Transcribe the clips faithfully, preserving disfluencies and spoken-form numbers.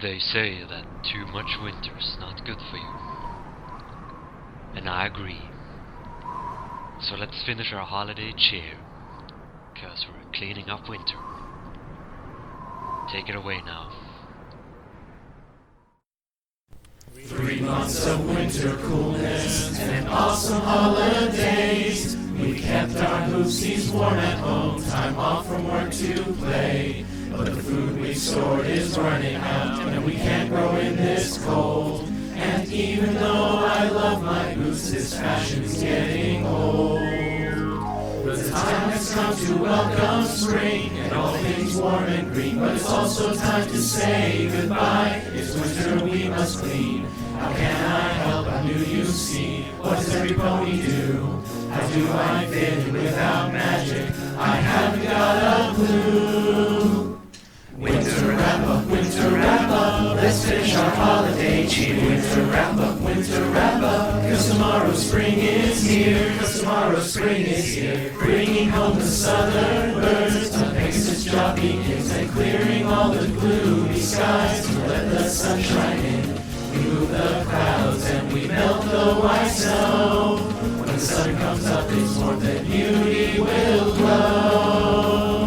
They say that too much winter's not good for you. And I agree. So let's finish our holiday cheer, cause we're cleaning up winter. Take it away now. Three months of winter coolness and awesome holidays. We kept our hoopsies warm at home, time off from work to play. But the food we stored is running out, and we can't grow in this cold. And even though I love my boots, this fashion's getting old. The time has come to welcome spring, and all things warm and green. But it's also time to say goodbye. It's winter, we must clean. How can I help? I knew you'd see. What does every pony do? How do I fit in without magic? I haven't got a clue. Winter wrap up, winter wrap up, let's finish our holiday cheer. Winter wrap up, winter wrap up, cause tomorrow spring is here. Cause tomorrow spring is here, bringing home the southern birds, the Pegasus dropping hymns and clearing all the gloomy skies to let the sun shine in. We move the clouds and we melt the white snow. When the sun comes up, its warmth and beauty will glow.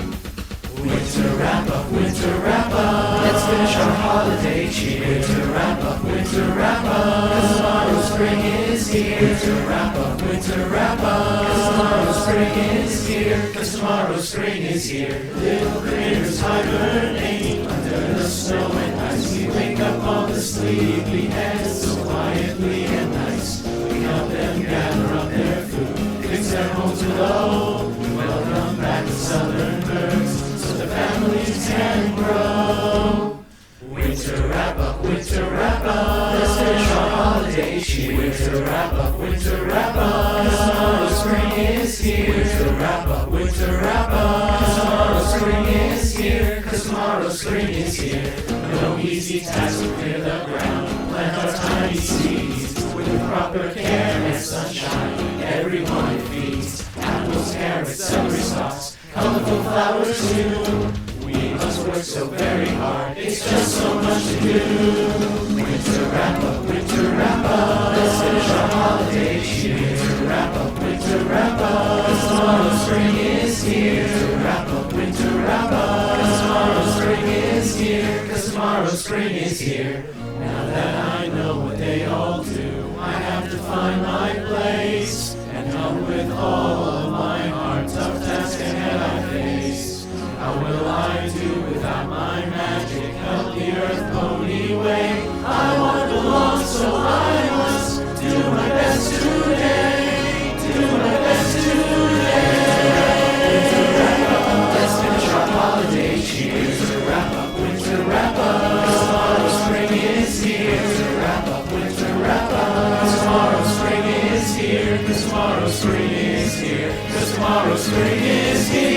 Winter wrap up, winter wrap up, let's finish our holiday cheer. Winter wrap up, winter wrap up, cause tomorrow spring is here. Winter wrap up, winter wrap up, cause tomorrow spring is here. Cause tomorrow spring is here. Little critters hibernating under the snow and ice. We wake up all the sleepy heads so quietly and nice. We help them gather up their food, fix their homes below. We welcome back the southern birds, the families can grow. Winter wrap up, winter wrap up, let's finish our holiday cheer. Winter wrap up, winter wrap up, cause tomorrow spring is here. Winter wrap up, winter wrap up, cause tomorrow spring is here. Cause tomorrow spring is here. No easy task to clear the ground, plant our tiny seeds with the proper care and sunshine. Everyone it feeds apples, carrots, celery stalks, colorful flowers too. We must work so very hard, it's just so much to do. Winter wrap up, winter wrap up, let's finish our holiday cheer. Winter wrap up, winter wrap up, cause tomorrow spring is here. Winter wrap up, winter wrap up, cause tomorrow spring is here. Cause tomorrow spring is here. Now that I know what they all do, I have to find my place and help with all of my heart. Tough task ahead I face. How will I do without my magic? Help the earth pony way. I want to belong, so I must do my best today. Do my best today. Winter wrap up, let's finish our holiday cheer. Winter wrap up, winter wrap up, cause tomorrow spring is here. Winter wrap up, winter wrap up, cause tomorrow spring is here. Cause tomorrow spring is here. Cause tomorrow spring is here.